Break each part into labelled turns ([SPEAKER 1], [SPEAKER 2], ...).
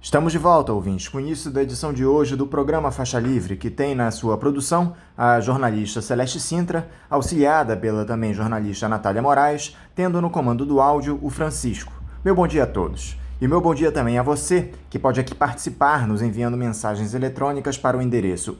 [SPEAKER 1] Estamos de volta, ouvintes, com o início da edição de hoje do programa Faixa Livre, que tem na sua produção a jornalista Celeste Sintra, auxiliada pela também jornalista Natália Moraes, tendo no comando do áudio o Francisco. Meu bom dia a todos. E meu bom dia também a você, que pode aqui participar nos enviando mensagens eletrônicas para o endereço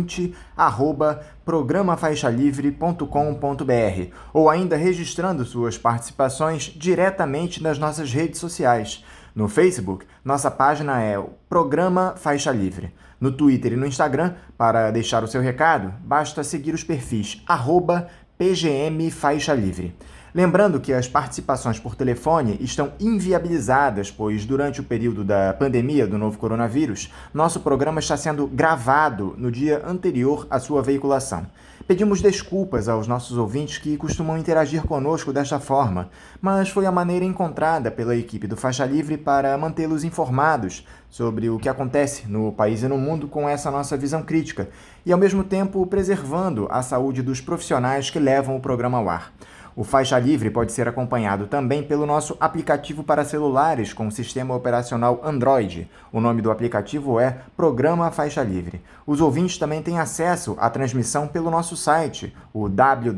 [SPEAKER 1] ouvinte@programafaixalivre.com.br ou ainda registrando suas participações diretamente nas nossas redes sociais. No Facebook, nossa página é o Programa Faixa Livre. No Twitter e no Instagram, para deixar o seu recado, basta seguir os perfis @PGM Faixa Livre. Lembrando que as participações por telefone estão inviabilizadas, pois durante o período da pandemia do novo coronavírus, nosso programa está sendo gravado no dia anterior à sua veiculação. Pedimos desculpas aos nossos ouvintes que costumam interagir conosco desta forma, mas foi a maneira encontrada pela equipe do Faixa Livre para mantê-los informados sobre o que acontece no país e no mundo com essa nossa visão crítica e, ao mesmo tempo, preservando a saúde dos profissionais que levam o programa ao ar. O Faixa Livre pode ser acompanhado também pelo nosso aplicativo para celulares com sistema operacional Android. O nome do aplicativo é Programa Faixa Livre. Os ouvintes também têm acesso à transmissão pelo nosso site, o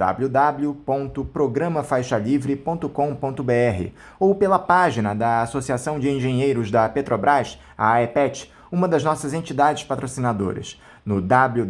[SPEAKER 1] www.programafaixalivre.com.br, ou pela página da Associação de Engenheiros da Petrobras, a AEPET, uma das nossas entidades patrocinadoras, no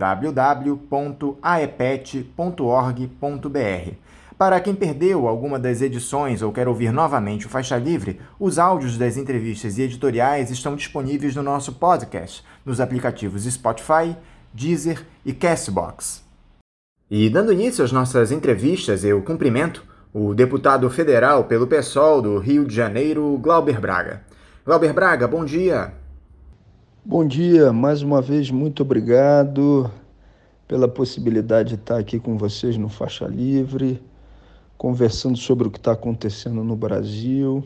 [SPEAKER 1] www.aepet.org.br. Para quem perdeu alguma das edições ou quer ouvir novamente o Faixa Livre, os áudios das entrevistas e editoriais estão disponíveis no nosso podcast, nos aplicativos Spotify, Deezer e Castbox. E dando início às nossas entrevistas, eu cumprimento o deputado federal pelo PSOL do Rio de Janeiro, Glauber Braga. Glauber Braga, bom dia.
[SPEAKER 2] Bom dia, mais uma vez muito obrigado pela possibilidade de estar aqui com vocês no Faixa Livre, conversando sobre o que está acontecendo no Brasil,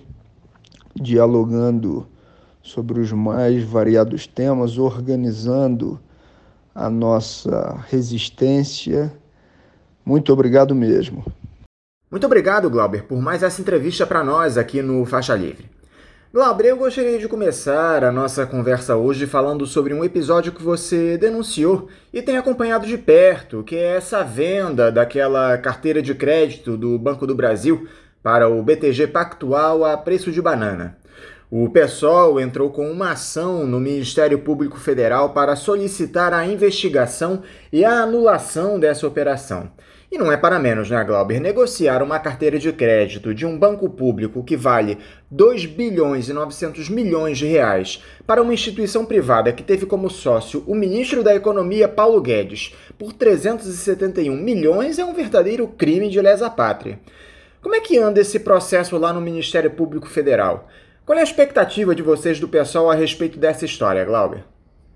[SPEAKER 2] dialogando sobre os mais variados temas, organizando a nossa resistência. Muito obrigado mesmo.
[SPEAKER 1] Muito obrigado, Glauber, por mais essa entrevista para nós aqui no Faixa Livre. Glauber, eu gostaria de começar a nossa conversa hoje falando sobre um episódio que você denunciou e tem acompanhado de perto, que é essa venda daquela carteira de crédito do Banco do Brasil para o BTG Pactual a preço de banana. O PSOL entrou com uma ação no Ministério Público Federal para solicitar a investigação e a anulação dessa operação. E não é para menos, né, Glauber? Negociar uma carteira de crédito de um banco público que vale 2 bilhões e 900 milhões de reais para uma instituição privada que teve como sócio o ministro da Economia, Paulo Guedes, por 371 milhões é um verdadeiro crime de lesa pátria. Como é que anda esse processo lá no Ministério Público Federal? Qual é a expectativa de vocês do PSOL a respeito dessa história, Glauber?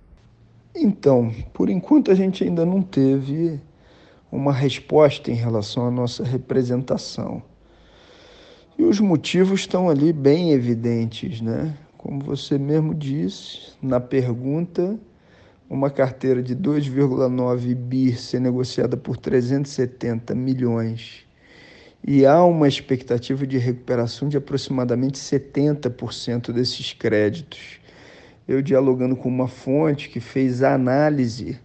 [SPEAKER 2] Então, por enquanto a gente ainda não teve uma resposta em relação à nossa representação. E os motivos estão ali bem evidentes, né? Como você mesmo disse na pergunta, uma carteira de 2,9 bi ser negociada por 370 milhões e há uma expectativa de recuperação de aproximadamente 70% desses créditos. Eu dialogando com uma fonte que fez a análise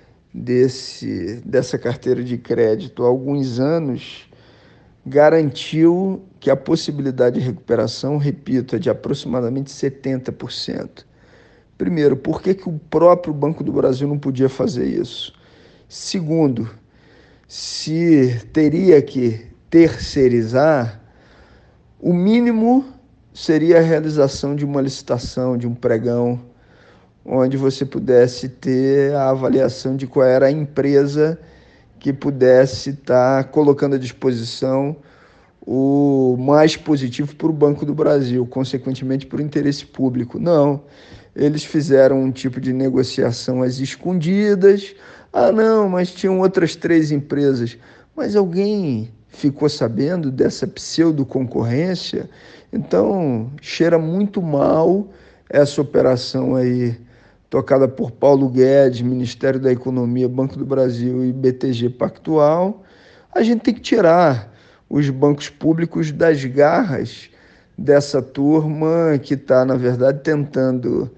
[SPEAKER 2] dessa carteira de crédito há alguns anos, garantiu que a possibilidade de recuperação, repito, é de aproximadamente 70%. Primeiro, por que o próprio Banco do Brasil não podia fazer isso? Segundo, se teria que terceirizar, o mínimo seria a realização de uma licitação, de um pregão, onde você pudesse ter a avaliação de qual era a empresa que pudesse estar colocando à disposição o mais positivo para o Banco do Brasil, consequentemente para o interesse público. Não, eles fizeram um tipo de negociação às escondidas. Ah, não, mas tinham outras 3 empresas. Mas alguém ficou sabendo dessa pseudo-concorrência? Então, cheira muito mal essa operação aí, tocada por Paulo Guedes, Ministério da Economia, Banco do Brasil e BTG Pactual. A gente tem que tirar os bancos públicos das garras dessa turma que está, na verdade, tentando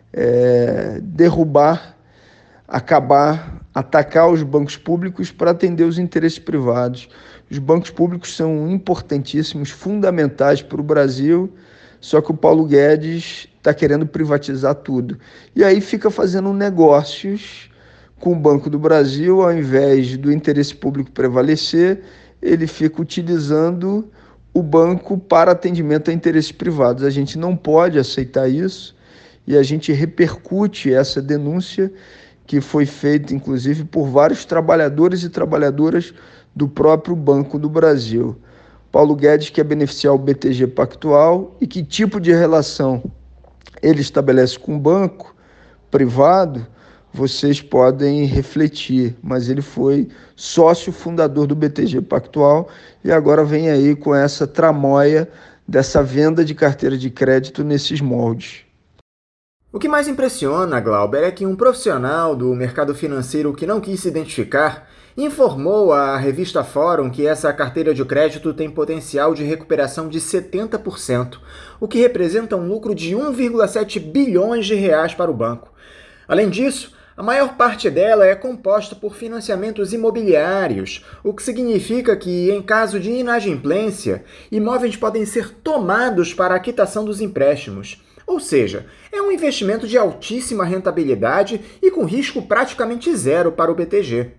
[SPEAKER 2] derrubar, acabar, atacar os bancos públicos para atender os interesses privados. Os bancos públicos são importantíssimos, fundamentais para o Brasil, só que o Paulo Guedes está querendo privatizar tudo. E aí fica fazendo negócios com o Banco do Brasil, ao invés do interesse público prevalecer, ele fica utilizando o banco para atendimento a interesses privados. A gente não pode aceitar isso e a gente repercute essa denúncia que foi feita, inclusive, por vários trabalhadores e trabalhadoras do próprio Banco do Brasil. Paulo Guedes quer beneficiar o BTG Pactual e que tipo de relação ele estabelece com o banco privado, vocês podem refletir, mas ele foi sócio fundador do BTG Pactual e agora vem aí com essa tramóia dessa venda de carteira de crédito nesses moldes.
[SPEAKER 1] O que mais impressiona, Glauber, é que um profissional do mercado financeiro que não quis se identificar informou à revista Fórum que essa carteira de crédito tem potencial de recuperação de 70%, o que representa um lucro de 1,7 bilhões de reais para o banco. Além disso, a maior parte dela é composta por financiamentos imobiliários, o que significa que, em caso de inadimplência, imóveis podem ser tomados para a quitação dos empréstimos. Ou seja, é um investimento de altíssima rentabilidade e com risco praticamente zero para o BTG.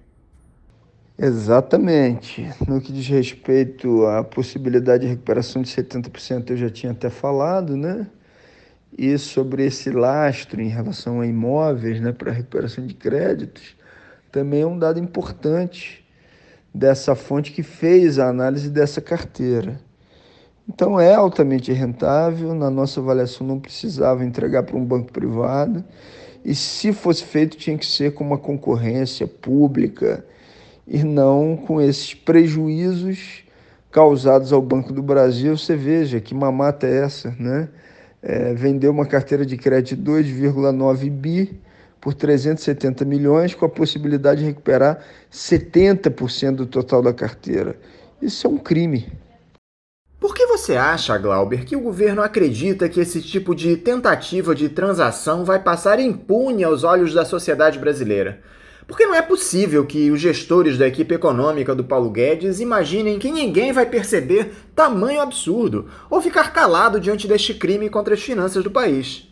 [SPEAKER 2] Exatamente. No que diz respeito à possibilidade de recuperação de 70%, eu já tinha até falado, né? E sobre esse lastro em relação a imóveis, né, para recuperação de créditos, também é um dado importante dessa fonte que fez a análise dessa carteira. Então é altamente rentável, na nossa avaliação não precisava entregar para um banco privado, e se fosse feito tinha que ser com uma concorrência pública e não com esses prejuízos causados ao Banco do Brasil. Você veja que mamata é essa, né? Vendeu uma carteira de crédito de 2,9 bi por 370 milhões, com a possibilidade de recuperar 70% do total da carteira. Isso é um crime.
[SPEAKER 1] Por que você acha, Glauber, que o governo acredita que esse tipo de tentativa de transação vai passar impune aos olhos da sociedade brasileira? Porque não é possível que os gestores da equipe econômica do Paulo Guedes imaginem que ninguém vai perceber tamanho absurdo ou ficar calado diante deste crime contra as finanças do país.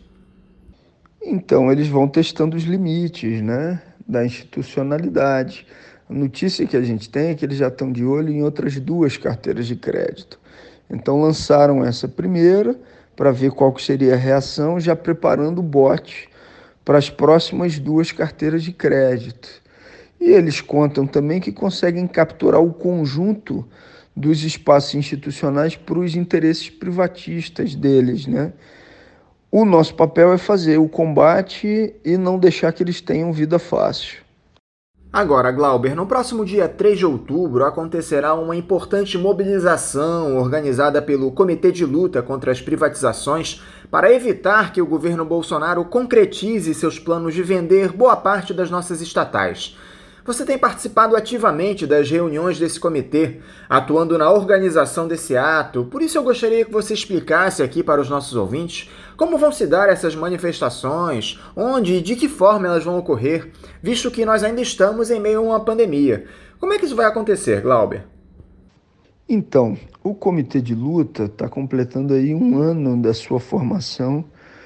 [SPEAKER 2] Então, eles vão testando os limites, né, da institucionalidade. A notícia que a gente tem é que eles já estão de olho em outras duas carteiras de crédito. Então, lançaram essa primeira para ver qual que seria a reação, já preparando o bote para as próximas duas carteiras de crédito. E eles contam também que conseguem capturar o conjunto dos espaços institucionais para os interesses privatistas deles, né? O nosso papel é fazer o combate e não deixar que eles tenham vida fácil.
[SPEAKER 1] Agora, Glauber, no próximo dia 3 de outubro acontecerá uma importante mobilização organizada pelo Comitê de Luta contra as Privatizações para evitar que o governo Bolsonaro concretize seus planos de vender boa parte das nossas estatais. Você tem participado ativamente das reuniões desse comitê, atuando na organização desse ato, por isso eu gostaria que você explicasse aqui para os nossos ouvintes como vão se dar essas manifestações, onde e de que forma elas vão ocorrer, visto que nós ainda estamos em meio a uma pandemia. Como é que isso vai acontecer, Glauber?
[SPEAKER 2] Então, o Comitê de Luta está completando aí 1 ano da sua formação.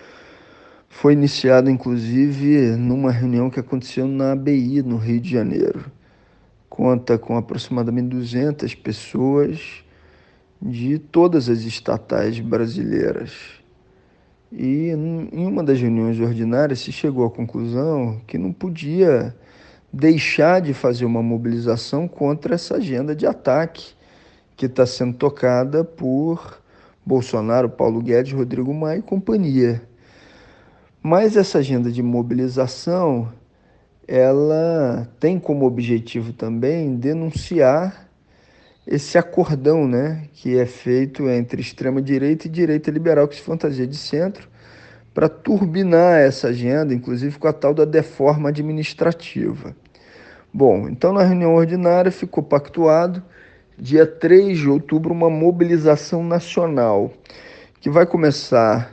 [SPEAKER 2] Foi iniciado, inclusive, numa reunião que aconteceu na ABI, no Rio de Janeiro. Conta com aproximadamente 200 pessoas de todas as estatais brasileiras. E em uma das reuniões ordinárias se chegou à conclusão que não podia deixar de fazer uma mobilização contra essa agenda de ataque que está sendo tocada por Bolsonaro, Paulo Guedes, Rodrigo Maia e companhia. Mas essa agenda de mobilização, ela tem como objetivo também denunciar esse acordão, né, que é feito entre extrema-direita e direita liberal, que se fantasia de centro, para turbinar essa agenda, inclusive com a tal da deforma administrativa. Bom, então na reunião ordinária ficou pactuado, dia 3 de outubro, uma mobilização nacional, que vai começar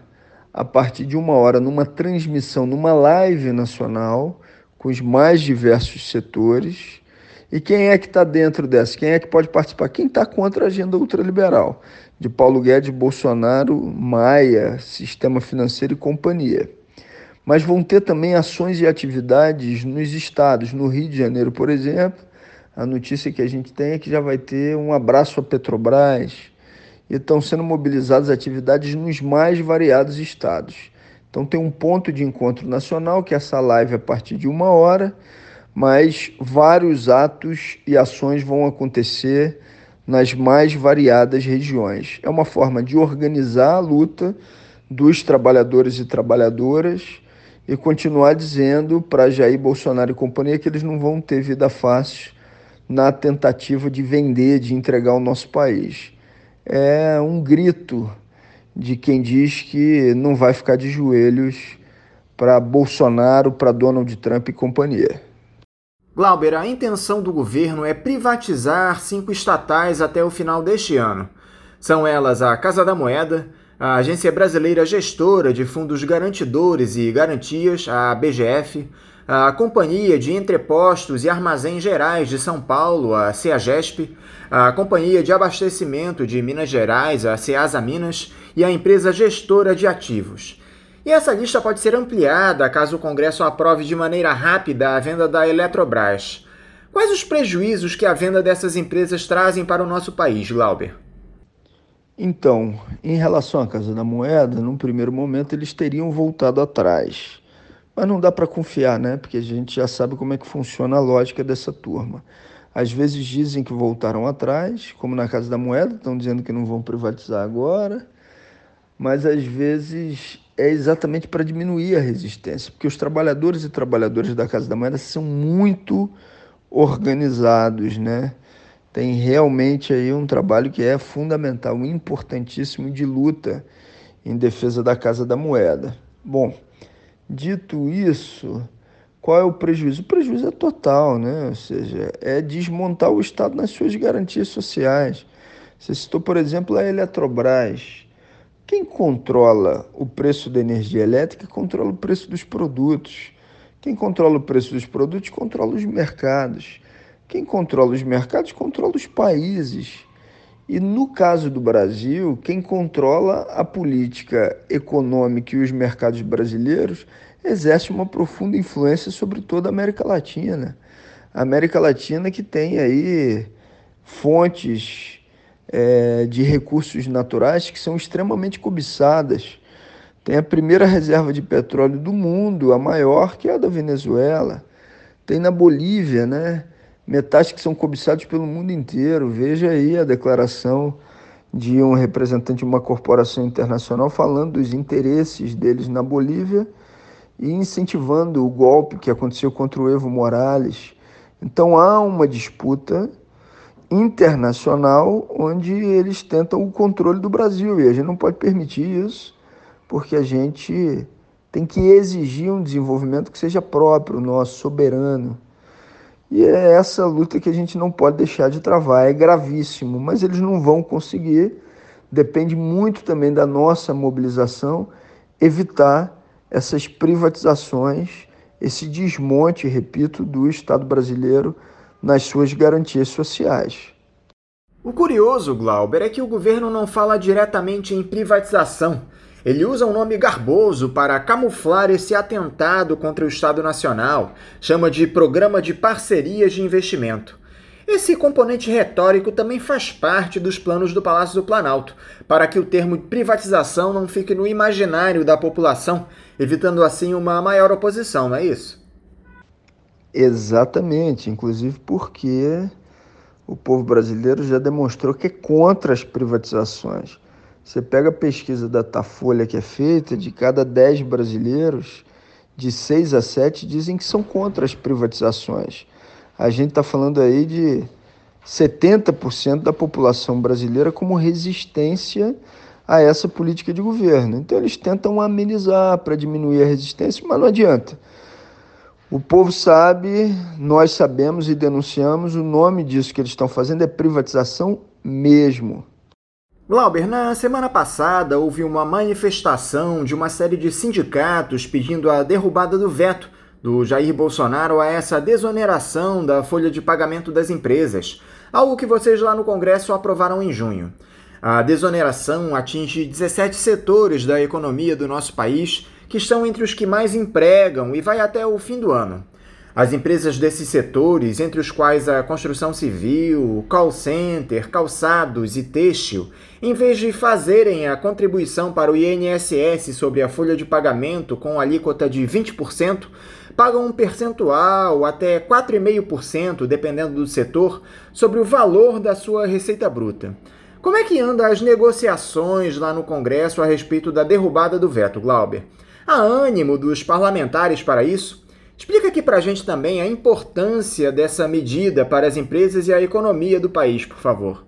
[SPEAKER 2] a partir de 1 hora, numa transmissão, numa live nacional, com os mais diversos setores. E quem é que está dentro dessa? Quem é que pode participar? Quem está contra a agenda ultraliberal, de Paulo Guedes, Bolsonaro, Maia, sistema financeiro e companhia. Mas vão ter também ações e atividades nos estados. No Rio de Janeiro, por exemplo, a notícia que a gente tem é que já vai ter um abraço à Petrobras e estão sendo mobilizadas atividades nos mais variados estados. Então tem um ponto de encontro nacional, que é essa live a partir de 1 hora, mas vários atos e ações vão acontecer nas mais variadas regiões. É uma forma de organizar a luta dos trabalhadores e trabalhadoras e continuar dizendo para Jair Bolsonaro e companhia que eles não vão ter vida fácil na tentativa de vender, de entregar o nosso país. É um grito de quem diz que não vai ficar de joelhos para Bolsonaro, para Donald Trump e companhia.
[SPEAKER 1] Glauber, a intenção do governo é privatizar 5 estatais até o final deste ano. São elas a Casa da Moeda, a Agência Brasileira Gestora de Fundos Garantidores e Garantias, a BGF, a Companhia de Entrepostos e Armazéns Gerais de São Paulo, a CEAGESP, a Companhia de Abastecimento de Minas Gerais, a CEASA Minas, e a Empresa Gestora de Ativos. E essa lista pode ser ampliada caso o Congresso aprove de maneira rápida a venda da Eletrobras. Quais os prejuízos que a venda dessas empresas trazem para o nosso país, Glauber?
[SPEAKER 2] Então, em relação à Casa da Moeda, num primeiro momento eles teriam voltado atrás. Mas não dá para confiar, né? Porque a gente já sabe como é que funciona a lógica dessa turma. Às vezes dizem que voltaram atrás, como na Casa da Moeda, estão dizendo que não vão privatizar agora, mas às vezes é exatamente para diminuir a resistência, porque os trabalhadores e trabalhadoras da Casa da Moeda são muito organizados, né? Tem realmente aí um trabalho que é fundamental, importantíssimo de luta em defesa da Casa da Moeda. Bom, dito isso, qual é o prejuízo? O prejuízo é total, né? Ou seja, é desmontar o Estado nas suas garantias sociais. Você citou, por exemplo, a Eletrobras. Quem controla o preço da energia elétrica controla o preço dos produtos. Quem controla o preço dos produtos controla os mercados. Quem controla os mercados controla os países. E no caso do Brasil, quem controla a política econômica e os mercados brasileiros exerce uma profunda influência sobre toda a América Latina. A América Latina que tem aí fontes de recursos naturais que são extremamente cobiçadas. Tem a primeira reserva de petróleo do mundo, a maior, que é a da Venezuela. Tem na Bolívia, né? Metais que são cobiçados pelo mundo inteiro. Veja aí a declaração de um representante de uma corporação internacional falando dos interesses deles na Bolívia e incentivando o golpe que aconteceu contra o Evo Morales. Então há uma disputa internacional onde eles tentam o controle do Brasil e a gente não pode permitir isso, porque a gente tem que exigir um desenvolvimento que seja próprio, nosso, soberano. E é essa luta que a gente não pode deixar de travar. É gravíssimo, mas eles não vão conseguir. Depende muito também da nossa mobilização evitar essas privatizações, esse desmonte, repito, do Estado brasileiro nas suas garantias sociais.
[SPEAKER 1] O curioso, Glauber, é que o governo não fala diretamente em privatização. Ele usa um nome garboso para camuflar esse atentado contra o Estado Nacional, chama de Programa de Parcerias de Investimento. Esse componente retórico também faz parte dos planos do Palácio do Planalto, para que o termo privatização não fique no imaginário da população, evitando assim uma maior oposição, não é isso?
[SPEAKER 2] Exatamente, inclusive porque o povo brasileiro já demonstrou que é contra as privatizações. Você pega a pesquisa da Datafolha que é feita, de cada 10 brasileiros, de 6 a 7 dizem que são contra as privatizações. A gente está falando aí de 70% da população brasileira como resistência a essa política de governo. Então eles tentam amenizar para diminuir a resistência, mas não adianta. O povo sabe, nós sabemos e denunciamos, o nome disso que eles estão fazendo é privatização mesmo.
[SPEAKER 1] Glauber, na semana passada houve uma manifestação de uma série de sindicatos pedindo a derrubada do veto do Jair Bolsonaro a essa desoneração da folha de pagamento das empresas, algo que vocês lá no Congresso aprovaram em junho. A desoneração atinge 17 setores da economia do nosso país, que estão entre os que mais empregam e vai até o fim do ano. As empresas desses setores, entre os quais a construção civil, call center, calçados e têxtil, em vez de fazerem a contribuição para o INSS sobre a folha de pagamento com alíquota de 20%, pagam um percentual até 4,5%, dependendo do setor, sobre o valor da sua receita bruta. Como é que andam as negociações lá no Congresso a respeito da derrubada do veto, Glauber? Há ânimo dos parlamentares para isso? Explica aqui para a gente também a importância dessa medida para as empresas e a economia do país, por favor.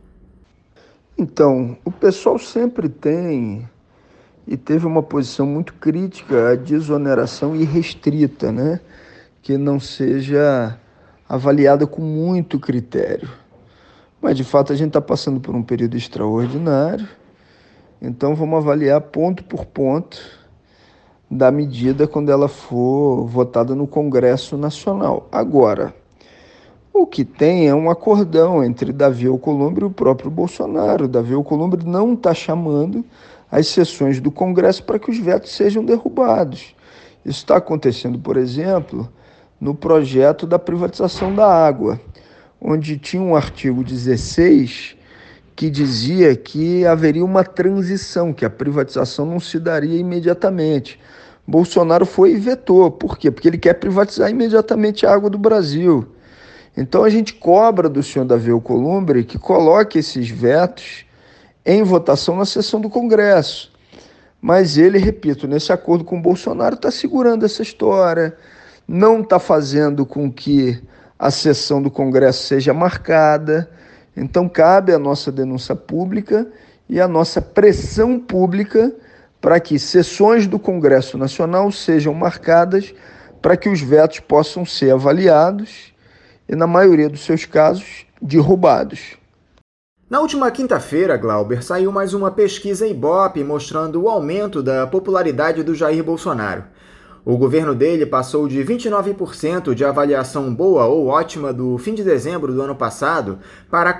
[SPEAKER 2] Então, o pessoal sempre tem e teve uma posição muito crítica à desoneração irrestrita, né? Que não seja avaliada com muito critério. Mas, de fato, a gente está passando por um período extraordinário, então vamos avaliar ponto por ponto da medida quando ela for votada no Congresso Nacional. Agora, o que tem é um acordão entre Davi Alcolumbre e o próprio Bolsonaro. Davi Alcolumbre não está chamando as sessões do Congresso para que os vetos sejam derrubados. Isso está acontecendo, por exemplo, no projeto da privatização da água, onde tinha um artigo 16 que dizia que haveria uma transição, que a privatização não se daria imediatamente. Bolsonaro foi e vetou. Por quê? Porque ele quer privatizar imediatamente a água do Brasil. Então a gente cobra do senhor Davi Alcolumbre que coloque esses vetos em votação na sessão do Congresso. Mas ele, repito, nesse acordo com o Bolsonaro, está segurando essa história, não está fazendo com que a sessão do Congresso seja marcada. Então cabe a nossa denúncia pública e a nossa pressão pública para que sessões do Congresso Nacional sejam marcadas para que os vetos possam ser avaliados e, na maioria dos seus casos, derrubados.
[SPEAKER 1] Na última quinta-feira, Glauber, saiu mais uma pesquisa Ibope mostrando o aumento da popularidade do Jair Bolsonaro. O governo dele passou de 29% de avaliação boa ou ótima do fim de dezembro do ano passado para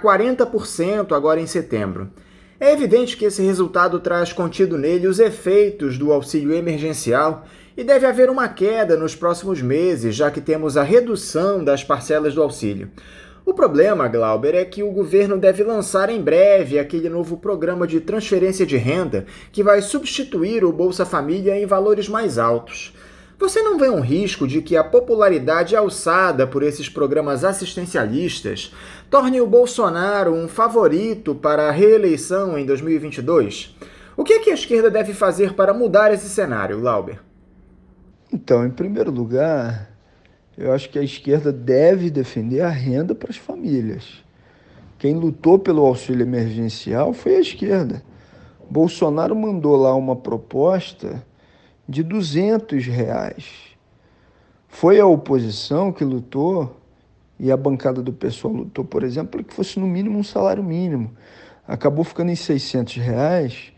[SPEAKER 1] 40% agora em setembro. É evidente que esse resultado traz contido nele os efeitos do auxílio emergencial e deve haver uma queda nos próximos meses, já que temos a redução das parcelas do auxílio. O problema, Glauber, é que o governo deve lançar em breve aquele novo programa de transferência de renda que vai substituir o Bolsa Família em valores mais altos. Você não vê um risco de que a popularidade alçada por esses programas assistencialistas torne o Bolsonaro um favorito para a reeleição em 2022? O que a esquerda deve fazer para mudar esse cenário, Glauber?
[SPEAKER 2] Então, em primeiro lugar, eu acho que a esquerda deve defender a renda para as famílias. Quem lutou pelo auxílio emergencial foi a esquerda. Bolsonaro mandou lá uma proposta de R$ 200. Foi a oposição que lutou, e a bancada do PSOL lutou, por exemplo, para que fosse no mínimo um salário mínimo. Acabou ficando em R$ 600,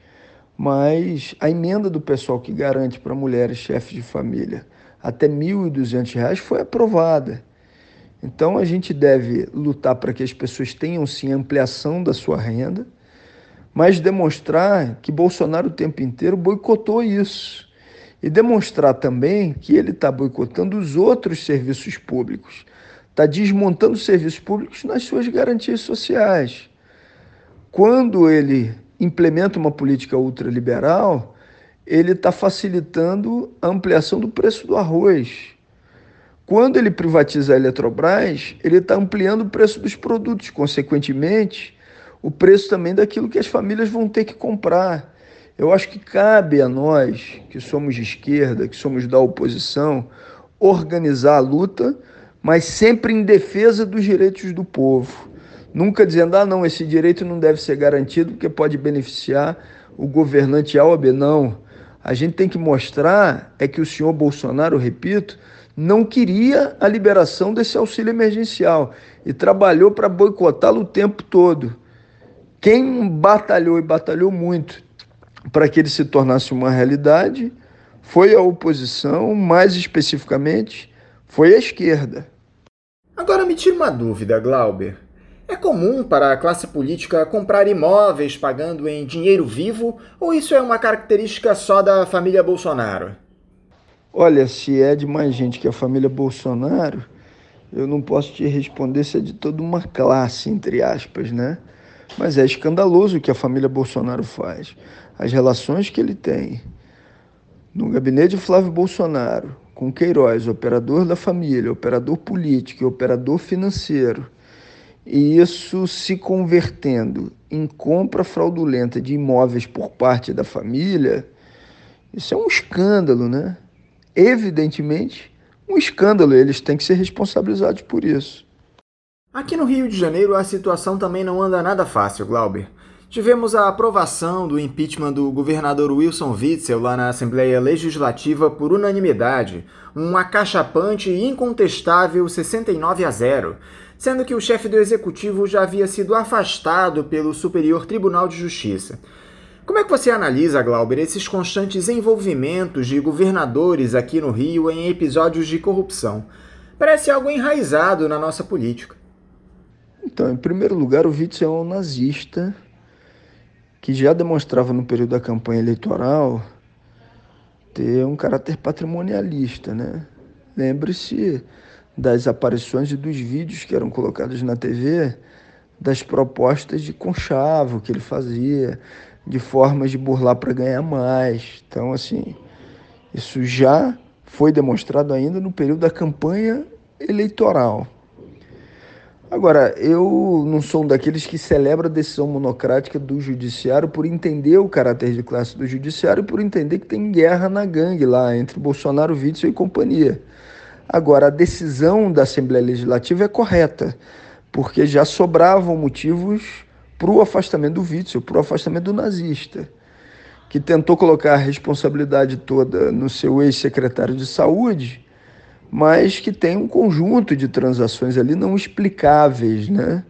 [SPEAKER 2] mas a emenda do PSOL que garante para mulheres chefes de família até R$ 1.200 foi aprovada. Então a gente deve lutar para que as pessoas tenham sim ampliação da sua renda, mas demonstrar que Bolsonaro o tempo inteiro boicotou isso. E demonstrar também que ele está boicotando os outros serviços públicos, está desmontando os serviços públicos nas suas garantias sociais. Quando ele implementa uma política ultraliberal, ele está facilitando a ampliação do preço do arroz. Quando ele privatiza a Eletrobras, ele está ampliando o preço dos produtos, consequentemente, o preço também daquilo que as famílias vão ter que comprar. Eu acho que cabe a nós, que somos de esquerda, que somos da oposição, organizar a luta, mas sempre em defesa dos direitos do povo. Nunca dizendo, não, esse direito não deve ser garantido porque pode beneficiar o governante A ou B. Não. A gente tem que mostrar que o senhor Bolsonaro, repito, não queria a liberação desse auxílio emergencial e trabalhou para boicotá-lo o tempo todo. Quem batalhou e batalhou muito para que ele se tornasse uma realidade foi a oposição, mais especificamente, foi a esquerda.
[SPEAKER 1] Agora me tira uma dúvida, Glauber. É comum para a classe política comprar imóveis pagando em dinheiro vivo ou isso é uma característica só da família Bolsonaro?
[SPEAKER 2] Olha, se é de mais gente que a família Bolsonaro, eu não posso te responder se é de toda uma classe, entre aspas, né? Mas é escandaloso o que a família Bolsonaro faz. As relações que ele tem no gabinete de Flávio Bolsonaro, com Queiroz, operador da família, operador político e operador financeiro, e isso se convertendo em compra fraudulenta de imóveis por parte da família, isso é um escândalo, né? Evidentemente, um escândalo. Eles têm que ser responsabilizados por isso.
[SPEAKER 1] Aqui no Rio de Janeiro a situação também não anda nada fácil, Glauber. Tivemos a aprovação do impeachment do governador Wilson Witzel lá na Assembleia Legislativa por unanimidade, um acachapante e incontestável 69-0, sendo que o chefe do executivo já havia sido afastado pelo Superior Tribunal de Justiça. Como é que você analisa, Glauber, esses constantes envolvimentos de governadores aqui no Rio em episódios de corrupção? Parece algo enraizado na nossa política.
[SPEAKER 2] Então, em primeiro lugar, o Witzel é um nazista que já demonstrava no período da campanha eleitoral ter um caráter patrimonialista, né? Lembre-se das aparições e dos vídeos que eram colocados na TV, das propostas de conchavo que ele fazia, de formas de burlar para ganhar mais. Então, assim, isso já foi demonstrado ainda no período da campanha eleitoral. Agora, eu não sou um daqueles que celebra a decisão monocrática do judiciário por entender o caráter de classe do judiciário e por entender que tem guerra na gangue lá entre Bolsonaro, Witzel e companhia. Agora, a decisão da Assembleia Legislativa é correta, porque já sobravam motivos para o afastamento do Witzel, para o afastamento do nazista, que tentou colocar a responsabilidade toda no seu ex-secretário de Saúde, mas que tem um conjunto de transações ali não explicáveis, né?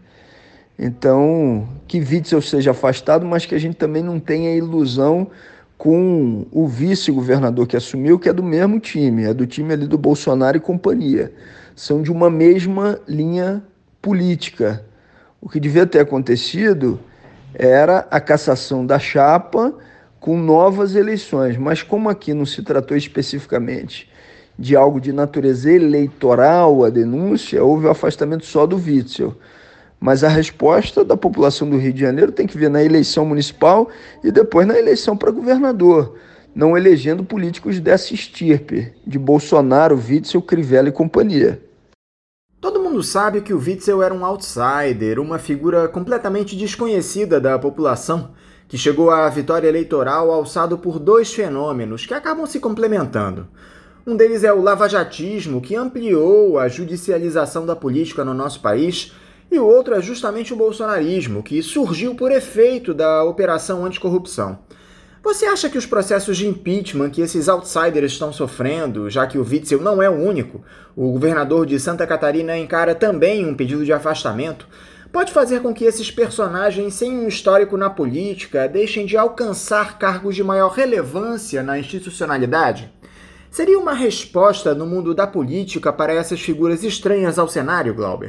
[SPEAKER 2] Então, que Witzel seja afastado, mas que a gente também não tenha ilusão com o vice-governador que assumiu, que é do mesmo time, é do time ali do Bolsonaro e companhia. São de uma mesma linha política. O que devia ter acontecido era a cassação da chapa com novas eleições, mas como aqui não se tratou especificamente de algo de natureza eleitoral, a denúncia, houve o afastamento só do Witzel. Mas a resposta da população do Rio de Janeiro tem que vir na eleição municipal e depois na eleição para governador, não elegendo políticos dessa estirpe, de Bolsonaro, Witzel, Crivella e companhia.
[SPEAKER 1] Todo mundo sabe que o Witzel era um outsider, uma figura completamente desconhecida da população, que chegou à vitória eleitoral alçado por dois fenômenos que acabam se complementando. Um deles é o lavajatismo, que ampliou a judicialização da política no nosso país, e o outro é justamente o bolsonarismo, que surgiu por efeito da Operação Anticorrupção. Você acha que os processos de impeachment que esses outsiders estão sofrendo, já que o Witzel não é o único, o governador de Santa Catarina encara também um pedido de afastamento, pode fazer com que esses personagens sem um histórico na política deixem de alcançar cargos de maior relevância na institucionalidade? Seria uma resposta no mundo da política para essas figuras estranhas ao cenário, Glauber?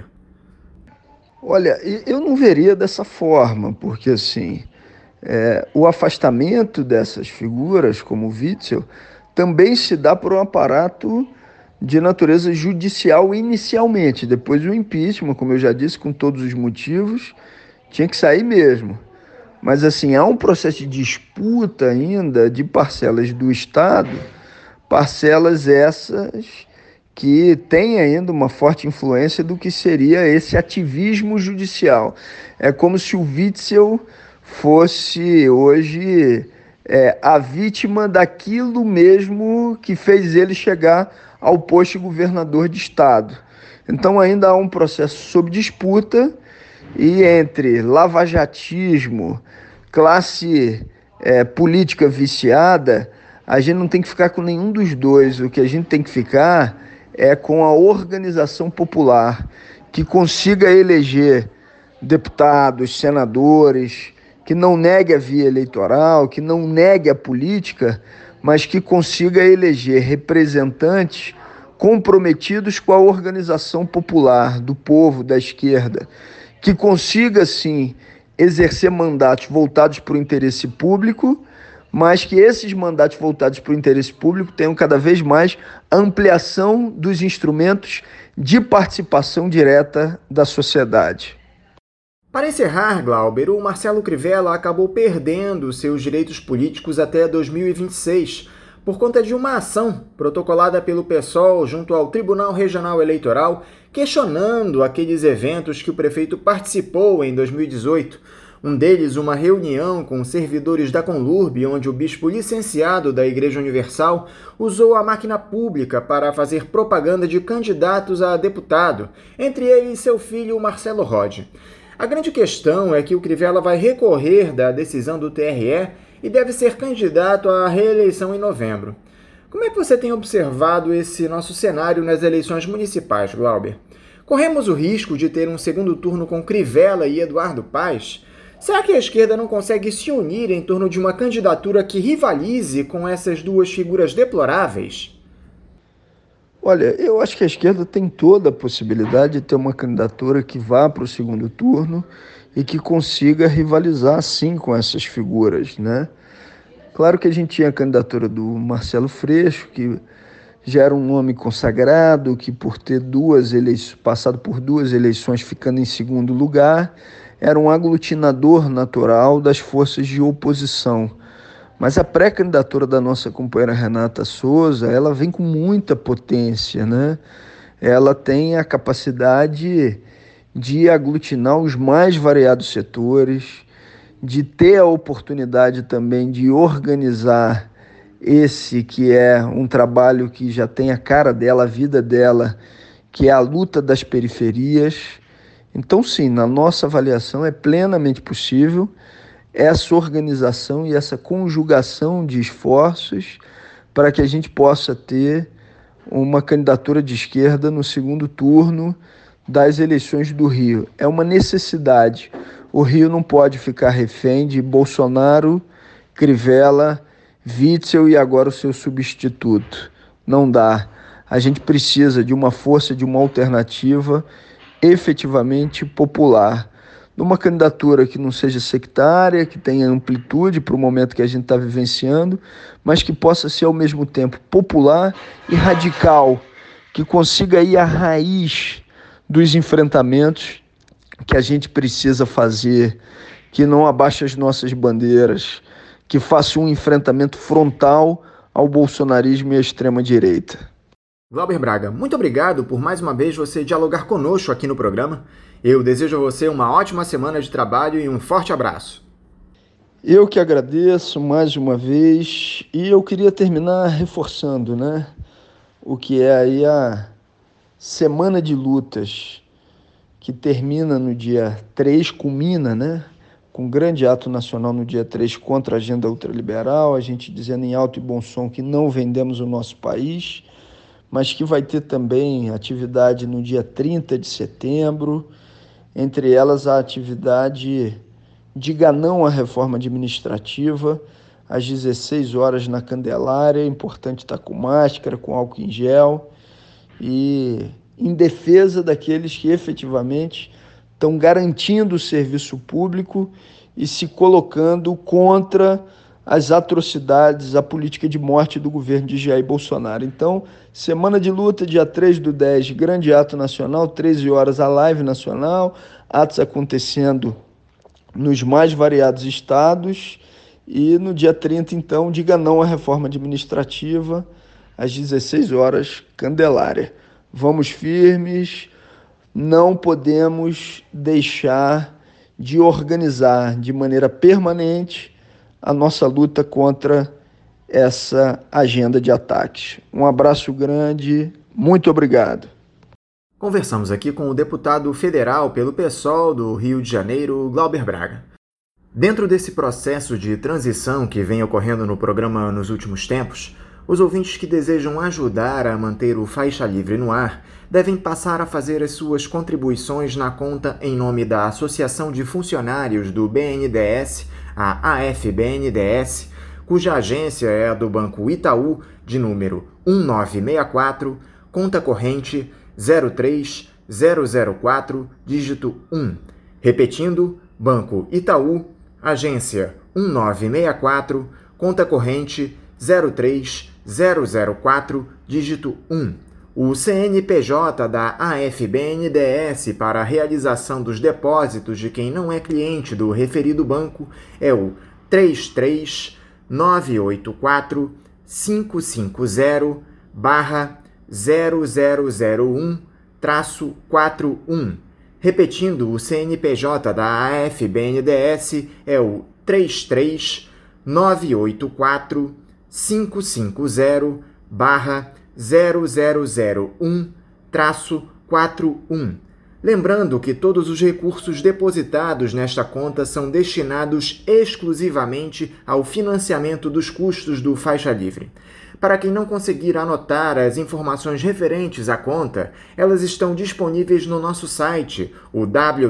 [SPEAKER 2] Olha, eu não veria dessa forma, porque assim, o afastamento dessas figuras, como o Witzel, também se dá por um aparato de natureza judicial inicialmente. Depois o impeachment, como eu já disse, com todos os motivos, tinha que sair mesmo. Mas assim, há um processo de disputa ainda de parcelas do Estado, parcelas essas que têm ainda uma forte influência do que seria esse ativismo judicial. É como se o Witzel fosse hoje a vítima daquilo mesmo que fez ele chegar ao posto de governador de estado. Então ainda há um processo sob disputa e entre lavajatismo, classe política viciada, a gente não tem que ficar com nenhum dos dois. O que a gente tem que ficar é com a organização popular que consiga eleger deputados, senadores, que não negue a via eleitoral, que não negue a política, mas que consiga eleger representantes comprometidos com a organização popular, do povo, da esquerda, que consiga, sim, exercer mandatos voltados para o interesse público, mas que esses mandatos voltados para o interesse público tenham cada vez mais ampliação dos instrumentos de participação direta da sociedade.
[SPEAKER 1] Para encerrar, Glauber, o Marcelo Crivella acabou perdendo seus direitos políticos até 2026 por conta de uma ação protocolada pelo PSOL junto ao Tribunal Regional Eleitoral, questionando aqueles eventos que o prefeito participou em 2018. Um deles, uma reunião com servidores da Conlurb, onde o bispo licenciado da Igreja Universal usou a máquina pública para fazer propaganda de candidatos a deputado, entre eles seu filho Marcelo Rode. A grande questão é que o Crivella vai recorrer da decisão do TRE e deve ser candidato à reeleição em novembro. Como é que você tem observado esse nosso cenário nas eleições municipais, Glauber? Corremos o risco de ter um segundo turno com Crivella e Eduardo Paes? Será que a esquerda não consegue se unir em torno de uma candidatura que rivalize com essas duas figuras deploráveis?
[SPEAKER 2] Olha, eu acho que a esquerda tem toda a possibilidade de ter uma candidatura que vá para o segundo turno e que consiga rivalizar, sim, com essas figuras, né? Claro que a gente tinha a candidatura do Marcelo Freixo, que já era um nome consagrado, que por ter passado por duas eleições ficando em segundo lugar, era um aglutinador natural das forças de oposição. Mas a pré-candidatura da nossa companheira Renata Souza, ela vem com muita potência, né? Ela tem a capacidade de aglutinar os mais variados setores, de ter a oportunidade também de organizar esse que é um trabalho que já tem a cara dela, a vida dela, que é a luta das periferias. Então, sim, na nossa avaliação é plenamente possível essa organização e essa conjugação de esforços para que a gente possa ter uma candidatura de esquerda no segundo turno das eleições do Rio. É uma necessidade. O Rio não pode ficar refém de Bolsonaro, Crivella, Witzel e agora o seu substituto. Não dá. A gente precisa de uma força, de uma alternativa efetivamente popular. Numa candidatura que não seja sectária, que tenha amplitude para o momento que a gente está vivenciando, mas que possa ser ao mesmo tempo popular e radical, que consiga ir à raiz dos enfrentamentos que a gente precisa fazer, que não abaixe as nossas bandeiras, que faça um enfrentamento frontal ao bolsonarismo e à extrema-direita.
[SPEAKER 1] Glauber Braga, muito obrigado por mais uma vez você dialogar conosco aqui no programa. Eu desejo a você uma ótima semana de trabalho e um forte abraço.
[SPEAKER 2] Eu que agradeço mais uma vez e eu queria terminar reforçando, né, o que é aí a semana de lutas que termina no dia 3, culmina, né, com um grande ato nacional no dia 3 contra a agenda ultraliberal, a gente dizendo em alto e bom som que não vendemos o nosso país, mas que vai ter também atividade no dia 30 de setembro, entre elas a atividade Diga Não à Reforma Administrativa, às 16 horas na Candelária. É importante estar com máscara, com álcool em gel e em defesa daqueles que efetivamente estão garantindo o serviço público e se colocando contra as atrocidades, a política de morte do governo de Jair Bolsonaro. Então, semana de luta, dia 3/10, grande ato nacional, 13 horas a live nacional, atos acontecendo nos mais variados estados, e no dia 30, então, diga não à reforma administrativa, às 16 horas, Candelária. Vamos firmes, não podemos deixar de organizar de maneira permanente a nossa luta contra essa agenda de ataques. Um abraço grande, muito obrigado.
[SPEAKER 1] Conversamos aqui com o deputado federal pelo PSOL do Rio de Janeiro, Glauber Braga. Dentro desse processo de transição que vem ocorrendo no programa nos últimos tempos, Os ouvintes que desejam ajudar a manter o Faixa Livre no ar devem passar a fazer as suas contribuições na conta em nome da Associação de Funcionários do BNDES, a AFBNDES, cuja agência é a do Banco Itaú, de número 1964, conta corrente 03004, dígito 1. Repetindo, Banco Itaú, agência 1964, conta corrente 03004, dígito 1. O CNPJ da AFBNDES para a realização dos depósitos de quem não é cliente do referido banco é o 33984-550-0001-41. Repetindo, o CNPJ da AFBNDES é o 33984-550-0001-41. Lembrando que todos os recursos depositados nesta conta são destinados exclusivamente ao financiamento dos custos do Faixa Livre. Para quem não conseguir anotar as informações referentes à conta, elas estão disponíveis no nosso site, o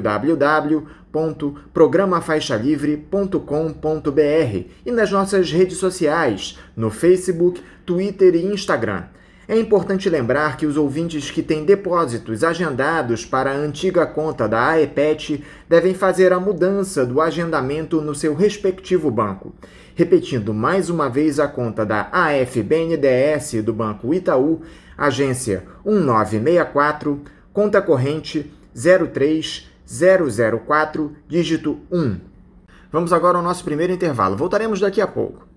[SPEAKER 1] www.programafaixalivre.com.br, e nas nossas redes sociais, no Facebook, Twitter e Instagram. É importante lembrar que os ouvintes que têm depósitos agendados para a antiga conta da AEPET devem fazer a mudança do agendamento no seu respectivo banco. Repetindo mais uma vez a conta da AFBNDES do Banco Itaú, agência 1964, conta corrente 03004, dígito 1. Vamos agora ao nosso primeiro intervalo. Voltaremos daqui a pouco.